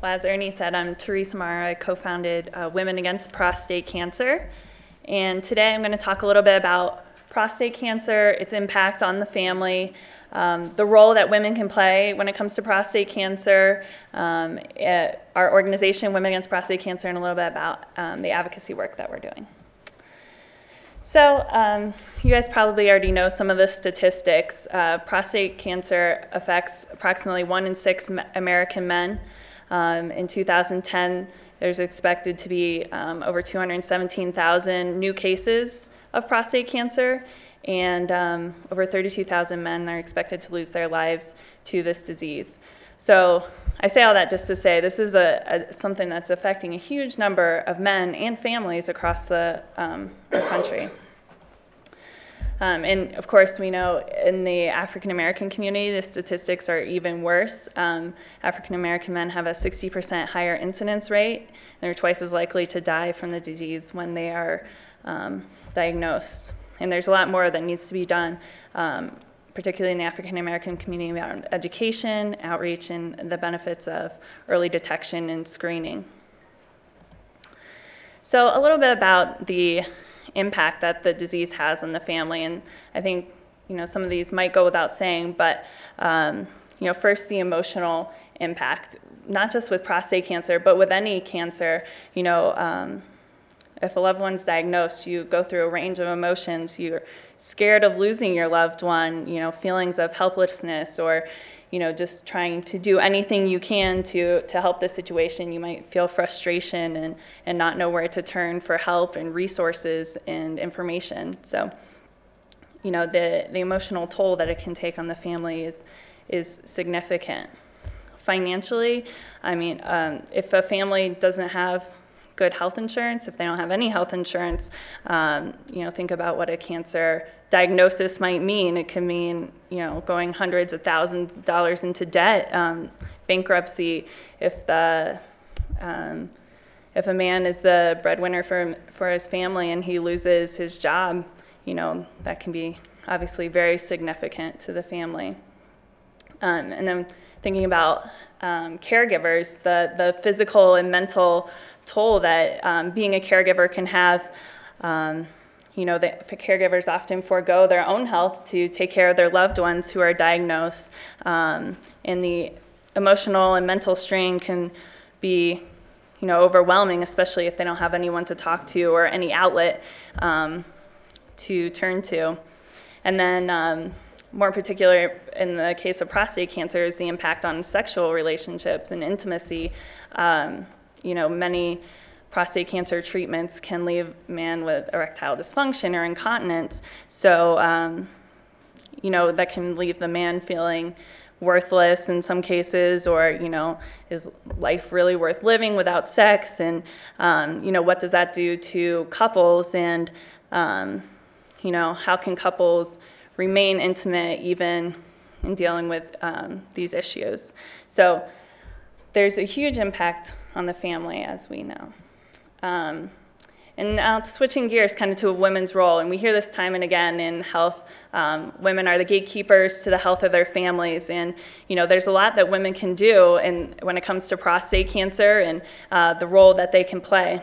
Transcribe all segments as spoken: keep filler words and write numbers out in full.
Well, as Ernie said, I'm Teresa Mara. I co-founded uh, Women Against Prostate Cancer. And today I'm going to talk a little bit about prostate cancer, its impact on the family, um, the role that women can play when it comes to prostate cancer, um, at our organization, Women Against Prostate Cancer, and a little bit about um, the advocacy work that we're doing. So um, you guys probably already know some of the statistics. Uh, prostate cancer affects approximately one in six American men. Um, in two thousand ten, there's expected to be um, over two hundred seventeen thousand new cases of prostate cancer, and um, over thirty-two thousand men are expected to lose their lives to this disease. So I say all that just to say this is a, a, something that's affecting a huge number of men and families across the um, our country. Um, and of course, we know in the African American community, the statistics are even worse. Um, African American men have a sixty percent higher incidence rate. They're twice as likely to die from the disease when they are um, diagnosed. And there's a lot more that needs to be done, um, particularly in the African American community, around education, outreach, and the benefits of early detection and screening. So a little bit about the impact that the disease has on the family, and I think you know some of these might go without saying, but um, you know first the emotional impact, not just with prostate cancer, but with any cancer. You know, um, if a loved one's diagnosed, you go through a range of emotions. You're scared of losing your loved one. You know, feelings of helplessness, or you know, just trying to do anything you can to, to help the situation. You might feel frustration and, and not know where to turn for help and resources and information. So, you know, the, the emotional toll that it can take on the family is, is significant. Financially, I mean, um, if a family doesn't have good health insurance, if they don't have any health insurance, um, you know, think about what a cancer diagnosis might mean. It can mean, you know, going hundreds of thousands of dollars into debt, um, bankruptcy. If the um, if a man is the breadwinner for for his family and he loses his job, you know, that can be obviously very significant to the family. Um, and then thinking about um, caregivers, the the physical and mental toll that um, being a caregiver can have. Um, you know, the caregivers often forego their own health to take care of their loved ones who are diagnosed, um, and the emotional and mental strain can be, you know, overwhelming, especially if they don't have anyone to talk to or any outlet um, to turn to. And then, um, more particular in the case of prostate cancer, is the impact on sexual relationships and intimacy. Um, you know, many prostate cancer treatments can leave a man with erectile dysfunction or incontinence. So, um, you know, that can leave the man feeling worthless in some cases, or, you know, is life really worth living without sex? And, um, you know, what does that do to couples? And, um, you know, how can couples remain intimate even in dealing with um, these issues? So there's a huge impact on the family, as we know. Um, and now switching gears kind of to a women's role, and we hear this time and again in health. Um, women are the gatekeepers to the health of their families, and you know there's a lot that women can do and when it comes to prostate cancer and uh, the role that they can play.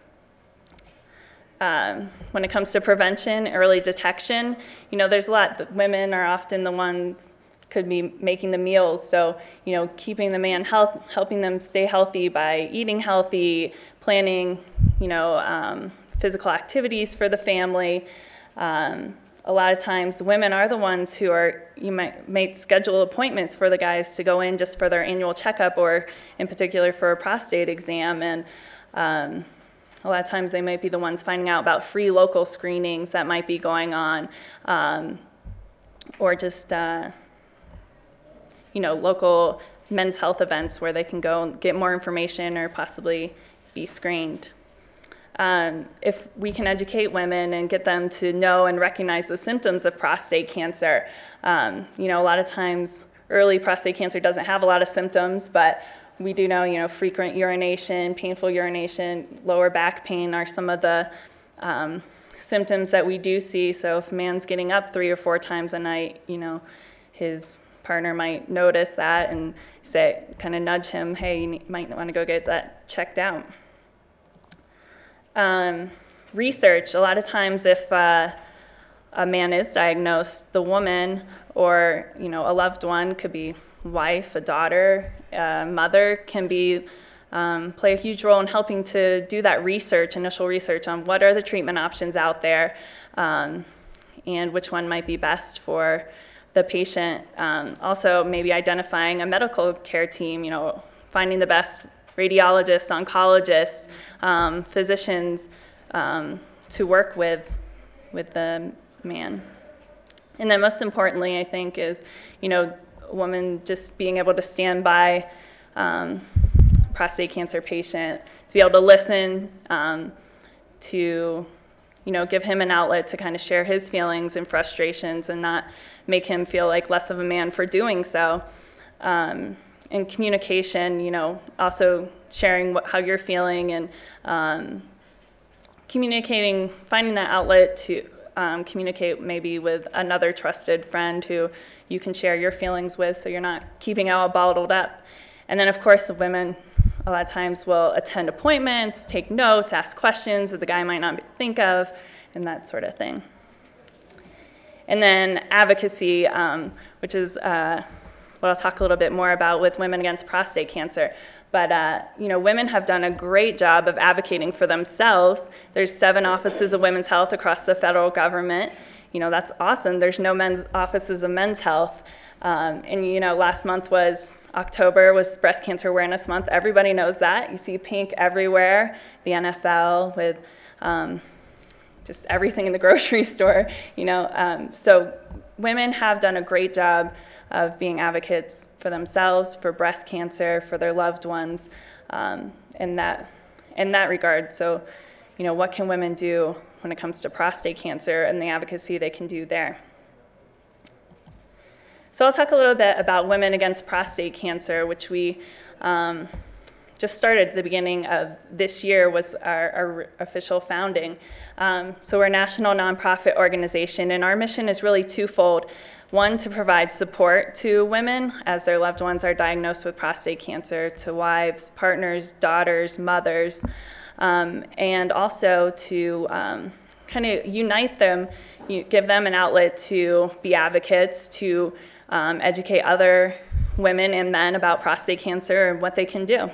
Um, when it comes to prevention, early detection, you know there's a lot. The women are often the ones could be making the meals, so you know keeping the man health, helping them stay healthy by eating healthy, planning, you know, um, physical activities for the family. Um, a lot of times women are the ones who are, you might, might schedule appointments for the guys to go in just for their annual checkup, or in particular for a prostate exam. And um, a lot of times they might be the ones finding out about free local screenings that might be going on, um, or just, uh, you know, local men's health events where they can go and get more information or possibly be screened. Um, if we can educate women and get them to know and recognize the symptoms of prostate cancer, um, you know, a lot of times early prostate cancer doesn't have a lot of symptoms, but we do know, you know, frequent urination, painful urination, lower back pain are some of the um, symptoms that we do see. So if a man's getting up three or four times a night, you know, his partner might notice that and say, kind of nudge him, hey, you need, might want to go get that checked out. Um, research, a lot of times if uh, a man is diagnosed, the woman or, you know, a loved one, could be wife, a daughter, a mother, can be um, play a huge role in helping to do that research, initial research on what are the treatment options out there, um, and which one might be best for the patient. Um, also, maybe identifying a medical care team, you know, finding the best radiologists, oncologists, um, physicians um, to work with with the man. And then most importantly, I think, is, you know, a woman just being able to stand by um, prostate cancer patient, to be able to listen, um, to, you know, give him an outlet to kind of share his feelings and frustrations and not make him feel like less of a man for doing so. Um, and communication, you know, also sharing what, how you're feeling, and um, communicating, finding that outlet to um, communicate maybe with another trusted friend who you can share your feelings with, so you're not keeping it all bottled up. And then, of course, the women a lot of times will attend appointments, take notes, ask questions that the guy might not think of, and that sort of thing. And then advocacy, um, which is uh, what I'll talk a little bit more about with Women Against Prostate Cancer. But uh, you know, women have done a great job of advocating for themselves. There's seven offices of women's health across the federal government. You know, that's awesome. There's no men's offices of men's health. Um, and you know, last month was October was Breast Cancer Awareness Month. Everybody knows that. You see pink everywhere. The N F L with um, just everything in the grocery store. You know, um, so women have done a great job of being advocates for themselves, for breast cancer, for their loved ones, um, in that in that regard. So, you know, what can women do when it comes to prostate cancer and the advocacy they can do there? So I'll talk a little bit about Women Against Prostate Cancer, which we um, just started at the beginning of this year, was our, our official founding. Um, so we're a national nonprofit organization, and our mission is really twofold. One, to provide support to women as their loved ones are diagnosed with prostate cancer, to wives, partners, daughters, mothers, um, and also to um, kind of unite them, you, give them an outlet to be advocates, to um, educate other women and men about prostate cancer and what they can do.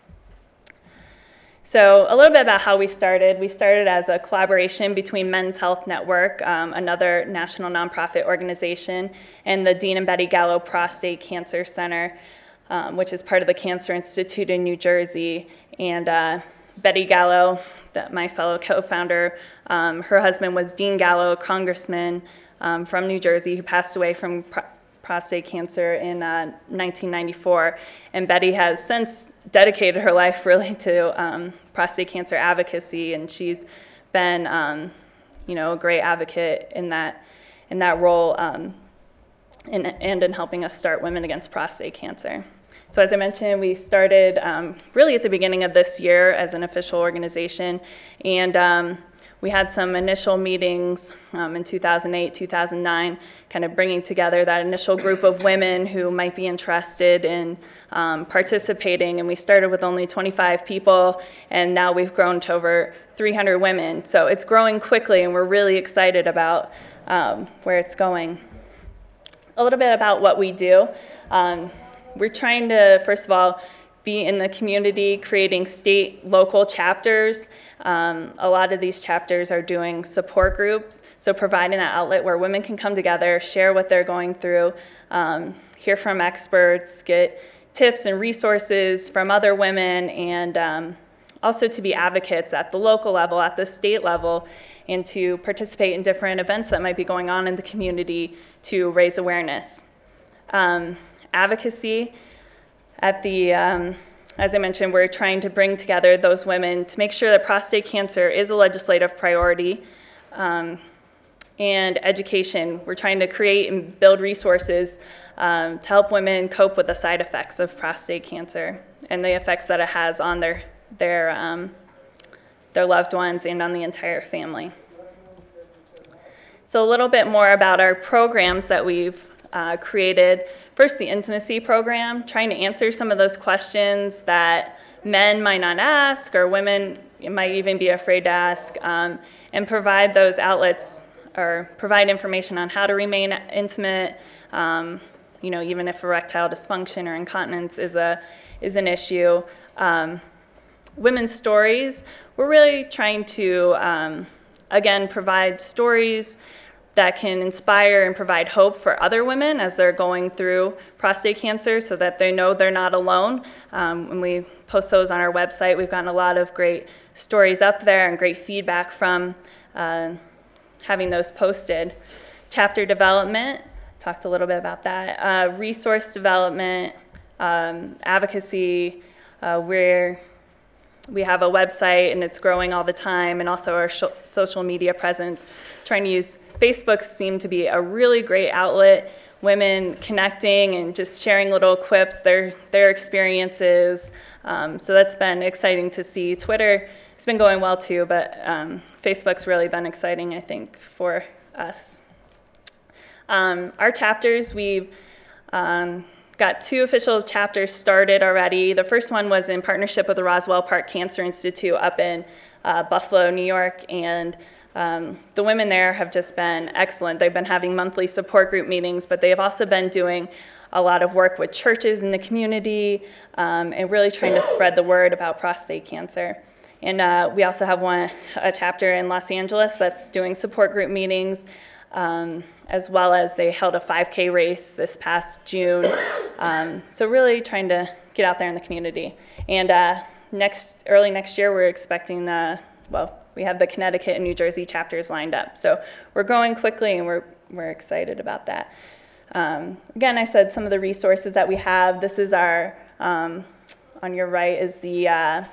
So a little bit about how we started. We started as a collaboration between Men's Health Network, um, another national nonprofit organization, and the Dean and Betty Gallo Prostate Cancer Center, um, which is part of the Cancer Institute in New Jersey. And uh, Betty Gallo, that my fellow co-founder, um, her husband was Dean Gallo, a congressman um, from New Jersey who passed away from pro prostate cancer in uh, nineteen ninety-four. And Betty has since dedicated her life really to um, prostate cancer advocacy, and she's been, um, you know, a great advocate in that in that role, um, in, and in helping us start Women Against Prostate Cancer. So as I mentioned, we started um, really at the beginning of this year as an official organization, and um, we had some initial meetings um, in two thousand eight, two thousand nine, kind of bringing together that initial group of women who might be interested in um, participating. And we started with only twenty-five people, and now we've grown to over three hundred women. So it's growing quickly, and we're really excited about um, where it's going. A little bit about what we do. Um, we're trying to, first of all, be in the community, creating state, local chapters. Um, a lot of these chapters are doing support groups, so providing that outlet where women can come together, share what they're going through, um, hear from experts, get tips and resources from other women, and um, also to be advocates at the local level, at the state level, and to participate in different events that might be going on in the community to raise awareness. Um, advocacy. At the, um, as I mentioned, we're trying to bring together those women to make sure that prostate cancer is a legislative priority, um, and education. We're trying to create and build resources um, to help women cope with the side effects of prostate cancer and the effects that it has on their, their, um, their loved ones and on the entire family. So a little bit more about our programs that we've uh, created first the intimacy program, trying to answer some of those questions that men might not ask or women might even be afraid to ask, um, and provide those outlets or provide information on how to remain intimate, um, you know, even if erectile dysfunction or incontinence is a is an issue. Um, women's stories, we're really trying to, um, again, provide stories that can inspire and provide hope for other women as they're going through prostate cancer so that they know they're not alone. Um, when we post those on our website, we've gotten a lot of great stories up there and great feedback from uh, having those posted. Chapter development, talked a little bit about that. Uh, resource development, um, advocacy, uh, where we have a website and it's growing all the time, and also our sh- social media presence, trying to use Facebook seemed to be a really great outlet, women connecting and just sharing little quips, their their experiences. Um, so that's been exciting to see. Twitter has been going well too, but um, Facebook's really been exciting, I think, for us. Um, our chapters, we've um, got two official chapters started already. The first one was in partnership with the Roswell Park Cancer Institute up in uh, Buffalo, New York, and Um, the women there have just been excellent. They've been having monthly support group meetings, but they have also been doing a lot of work with churches in the community um, and really trying to spread the word about prostate cancer. And uh, we also have one a chapter in Los Angeles that's doing support group meetings, um, as well as they held a five K race this past June. Um, so really trying to get out there in the community. And uh, next early next year, we're expecting the, well, we have the Connecticut and New Jersey chapters lined up. So we're growing quickly, and we're we're excited about that. Um, again, I said some of the resources that we have. This is our, um, on your right is the uh,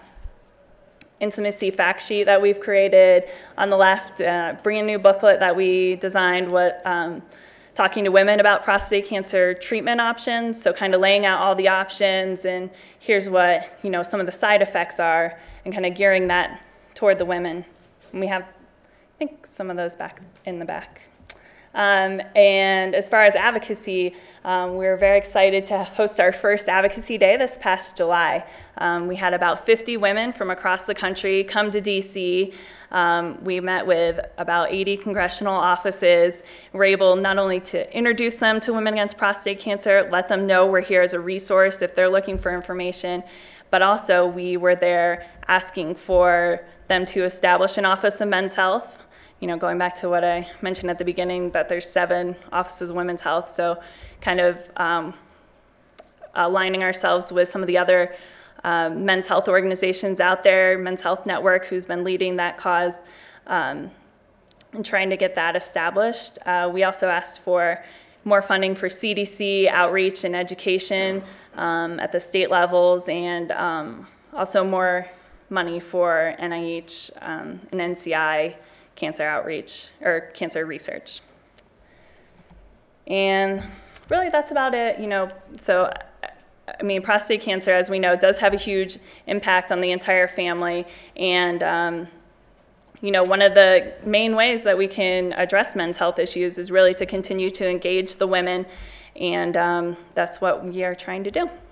intimacy fact sheet that we've created. On the left, uh, brand new booklet that we designed, what um, talking to women about prostate cancer treatment options. So kind of laying out all the options, and here's what, you know, some of the side effects are, and kind of gearing that toward the women. And we have, I think, some of those back in the back. Um, and as far as advocacy, um, we're very excited to host our first Advocacy Day this past July. Um, we had about fifty women from across the country come to D C. Um, we met with about eighty congressional offices. We're able not only to introduce them to Women Against Prostate Cancer, let them know we're here as a resource if they're looking for information, but also we were there asking for them to establish an Office of Men's Health. You know, going back to what I mentioned at the beginning, that there's seven offices of women's health, so kind of um, aligning ourselves with some of the other um, men's health organizations out there, Men's Health Network, who's been leading that cause, um, and trying to get that established. Uh, we also asked for more funding for C D C outreach and education um, at the state levels, and um, also more money for N I H um, and N C I cancer outreach or cancer research. And really that's about it, you know. So I mean, prostate cancer, as we know, does have a huge impact on the entire family, and um, you know, one of the main ways that we can address men's health issues is really to continue to engage the women, and um, that's what we are trying to do.